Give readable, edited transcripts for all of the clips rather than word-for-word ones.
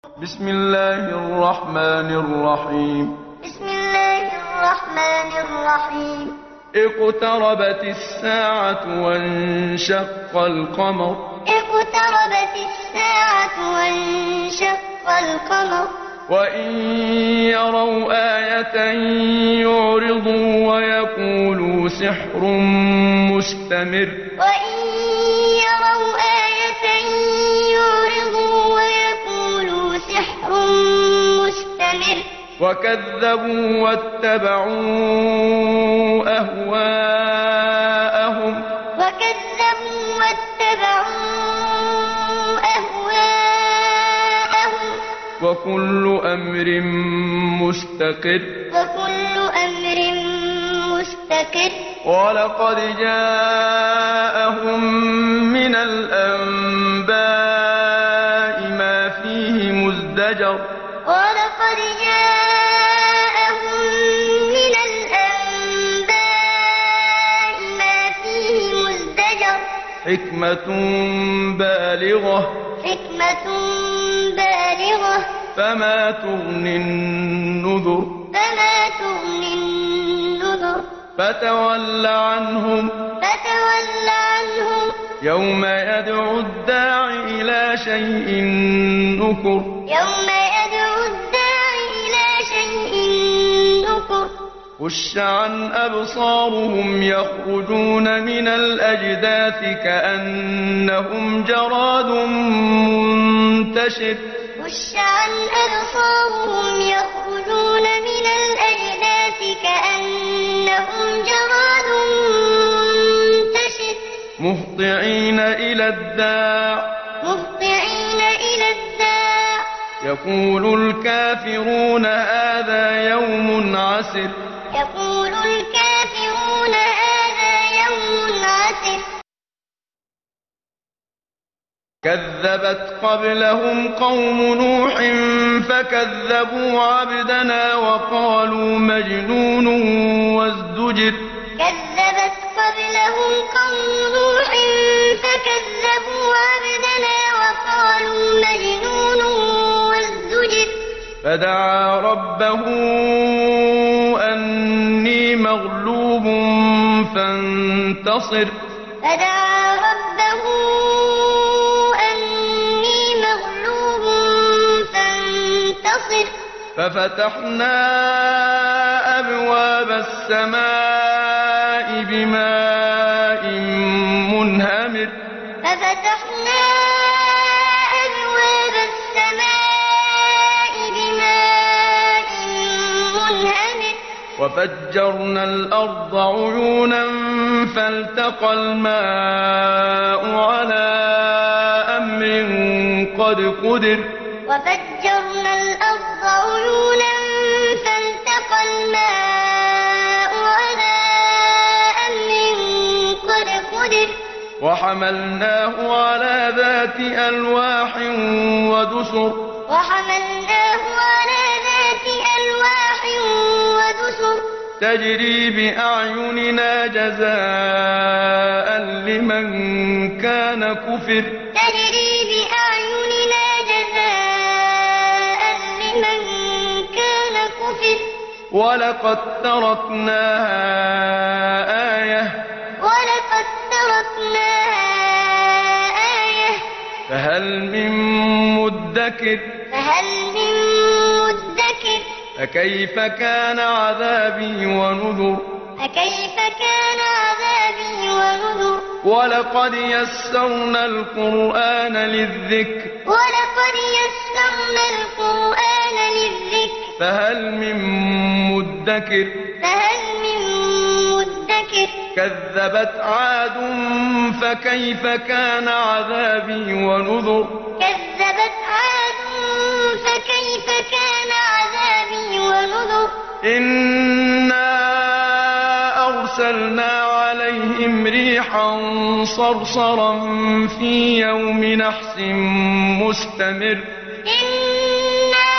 بسم الله الرحمن الرحيم. بسم الله الرحمن الرحيم. اقتربت الساعة وانشق القمر. اقتربت الساعة وانشق القمر. وإن يروا آية يعرضوا ويقولوا سحر مستمر. وإن يروا آية يعرضوا ويقولوا سحر مستمر. وكذبوا واتبعوا أهواءهم. وكذبوا واتبعوا أهواءهم. وكل أمر مستقر. وكل أمر مستقر. ولقد جاءهم من الأنباء ما فيه مزدجر. ولقد جاءهم من الأنباء ما فيه مزدجر. حكمة بالغة. حكمة بالغة. فما تغني النذر. فما تغني النذر. فتول عنهم. فتول عنهم. يوم يدعو الداع إلى شيء نكر. يوم يدعو الداع إلى شيء نكر. خش عن أبصارهم يخرجون من الأجداث كأنهم جراد منتشر. خش عن أبصارهم يخرجون من الأجداث كأنهم جراد منتشر. مهطعين إلى الداع. مهطعين إلى الداع. يقول الكافرون هذا يوم عسر. يقول الكافرون هذا يوم عسر. كذبت قبلهم قوم نوح فكذبوا عبدنا وقالوا مجنون وازدجر. كذبت قبلهم قوم نوح فكذبوا عبدنا وقالوا مجنون وازدجر. فدعا ربه أني مغلوب فانتصر. فدعا ربه أني مغلوب فانتصر. ففتحنا أبواب السماء بماء منهمر. ففتحنا أبواب السماء بماء منهمر. وفجرنا الأرض عيونا فالتقى الماء على أمر قد قدر. وفجرنا الأرض عيونا فالتقى الماء على أمر قد قدر. وحملناه على ذات ألواح ودسر. وحملناه على ذات ألواح ودسر. تجري بأعيننا جزاء لمن كان كفر. تجري بأعيننا جزاء لمن كان كفر. ولقد تركناها آية. ولقد تركناها آية. فهل من مدكر. فهل من مدكر. فكيف كان عذابي ونذر. فكيف كان عذابي ونذر. ولقد يسرنا القرآن للذكر. ولقد يسرنا القرآن للذكر. فهل من مدكر. فهل من مدكر. كذبت عاد فكيف كان عذابي ونذر. كذبت عاد فكيف كان عذابي ونذر. إنا أرسلنا عليهم ريحا صرصرا في يوم نحس مستمر. إنا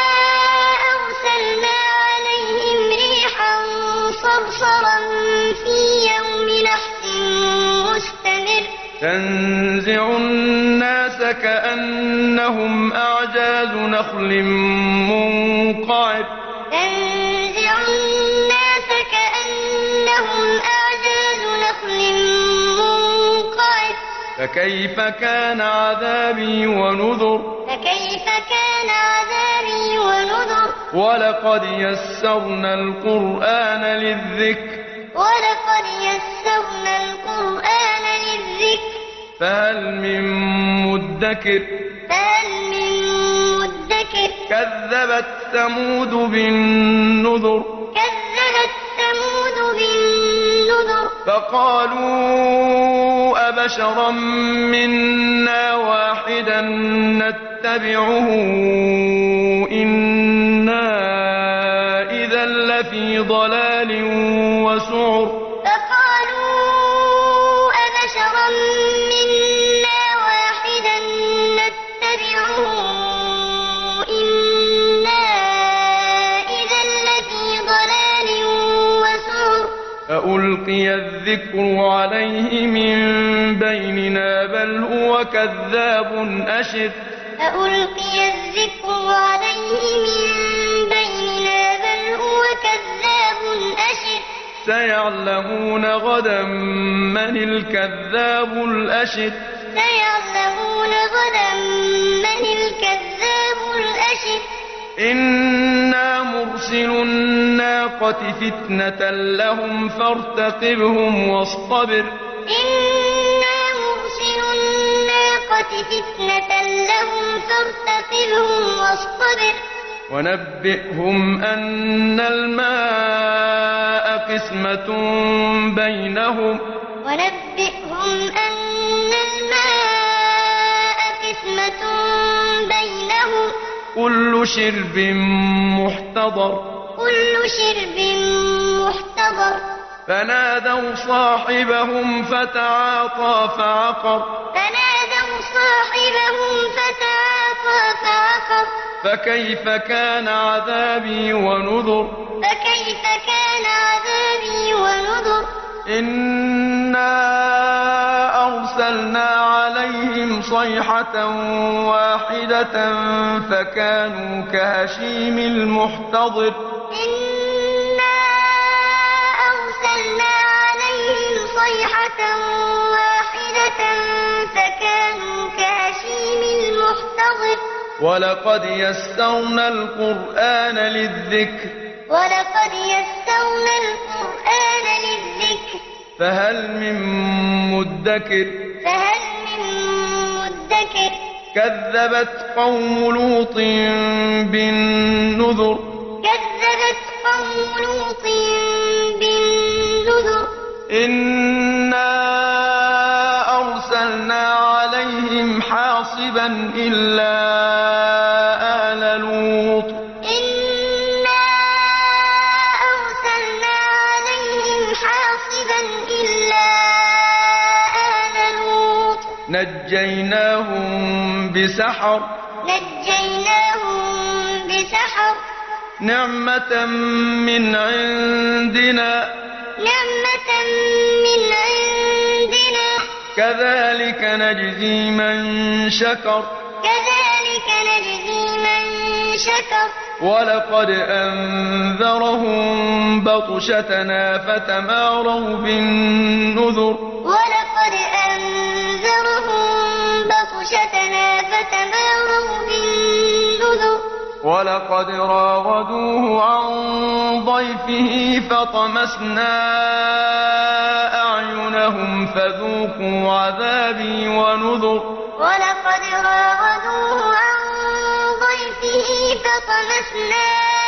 أرسلنا عليهم ريحا صرصرا في يوم نحس مستمر. تنزع الناس كأنهم أعجاز نخل منقعر تنزع الناس كأنهم أعجاز نخل منقعر فكيف كان عذابي ونذر فكيف كان عذابي ونذر ولقد يسرنا القرآن للذكر ولقد يسرنا القرآن للذكر فهل من مدكر فهل من مدكر كذبت ثمود بالنذر كذبت ثمود بالنذر فقالوا أبشرا منا واحدا نتبعه إنا إذا لفي ضلال وسعر فقالوا أبشرا منا واحدا نتبعه إنا إذا لفي ضلال وسعر فألقي الذكر عليه من بيننا بل هو كذاب أشر فألقي الذكر عليه من بيننا بل هو كذاب أشر سيعلمون غدا من الكذاب الأشر سيعلمون غدا من الكذاب الأشر إنا مرسل الناقة فتنة لهم فارتقبهم واصطبر إنا مرسل الناقة فتنة لهم فارتقبهم واصطبر ونبئهم أن الماء قسمة بينهم ونبئهم أن الماء قسمة بينهم كل شرب محتضر كل شرب محتضر فنادوا صاحبهم فتعاطى فعقر فنادوا صاحبهم فتعاطى فعقر فكيف كان عذابي ونذر فكيف كان عذابي ونذر إنا أرسلنا عليهم صيحة واحدة فكانوا كهشيم المحتضر إنا أرسلنا عليهم صيحة واحدة فكانوا كهشيم المحتضر ولقد يسرنا القرآن للذكر ولقد يسرنا القرآن للذكر فهل من مدكر فهل من مدكر كذبت قوم لوط بالنذر كذبت قوم لوط بالنذر إنا أرسلنا عليهم حاصبا إلا آل لوط إنا أرسلنا عليهم حاصبا إلا آل لوط نجيناهم بسحر نجيناهم بسحر نعمة من عندنا نعمة من عندنا كذلك نجزي من شكر كذلك نجزي من شكر ولقد أنذرهم بطشتنا فتماروا بالنذر ولقد أنذرهم بطشتنا فتماروا بالنذر ولقد راودوه عن ضيفه فطمسنا أعينهم فذوقوا عذابي ونذر ولقد راودوه عن ضيفه فطمسنا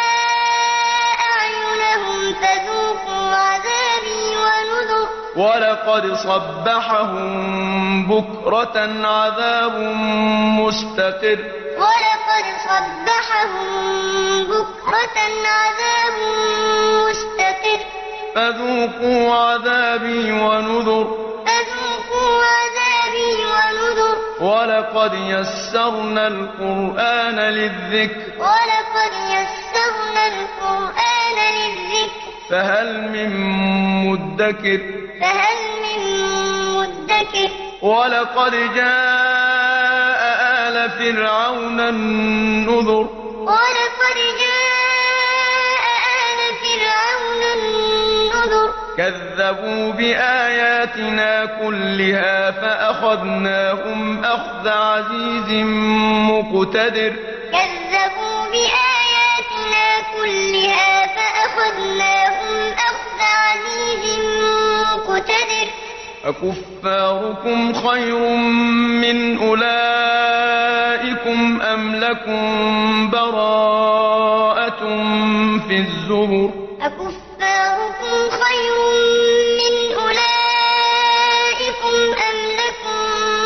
أعينهم فذوقوا عذابي ونذر ولقد صبحهم بكرة عذاب مستقر ولقد صبحهم بكرة عذاب مستقر فذوقوا عذابي ونذر فذوقوا عذابي ونذر ولقد يسرنا القرآن للذكر ولقد يسرنا القرآن للذكر فهل من مدكر فهل من مدكر ولقد جاء آل آل فرعون النذر ولقد جاء آل فرعون النذر كذبوا بآياتنا كلها فأخذناهم أخذ عزيز مقتدر كذبوا بآياتنا كلها فأخذناهم أخذ عزيز مقتدر أكفاركم خير من أولئكم أم لكم براءة في الزبر أكفاركم خير من أولئكم أم لكم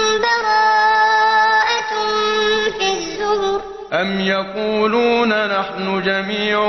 براءة في الزبر أم يقولون نحن جميع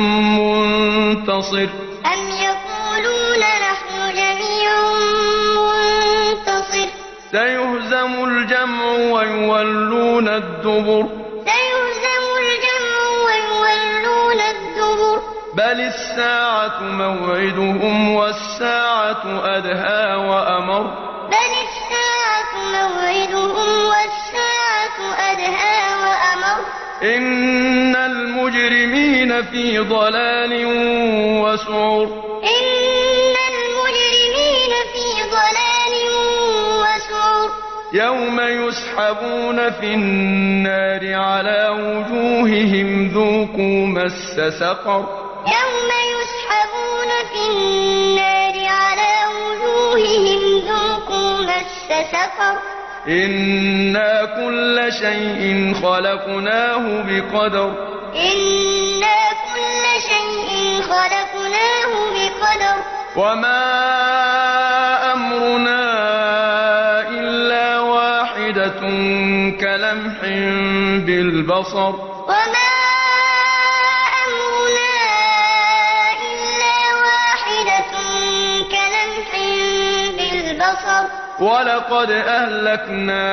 منتصر أم يقولون نحن جميع منتصر سيهزم الجمع ويولون الدبر سيهزم الجمع ويولون الدبر بل الساعة موعدهم والساعة أدهى وأمر بل الساعة موعدهم والساعة أدهى وأمر إن المجرمين في ضلال وسعر إن المجرمين في ضلال وسعر يوم يسحبون في النار على وجوههم ذوقوا مس سقر يوم يسحبون في النار على وجوههم ذوقوا مس سقر إنا كل شيء خلقناه بقدر إنا كل شيء خلقناه بقدر وما أمرنا إلا واحدة كلمح بالبصر وما أمرنا إلا واحدة كلمح بالبصر ولقد أهلكنا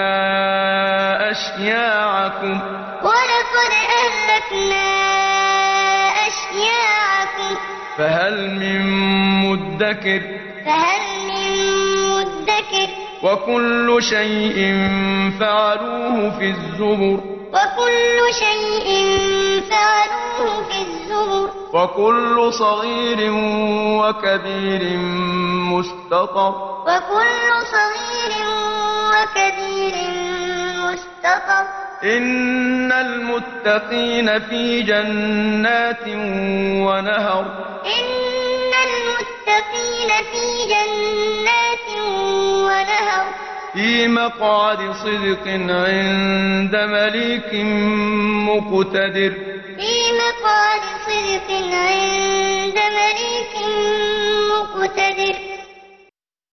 أشياعكم ولقد أهلكنا أشياعكم فهل من مدكر فهل من مدكر وكل شيء فعلوه في الزبر وكل شيء فعلوه في الزبر وكل صغير وكبير مستطر وكل صغير وكبير مستطر إن المتقين في جنات ونهر إن المتقين في جنات ونهر في مقعد صدق عند مليك مقتدر في مقعد صدق عند مليك مقتدر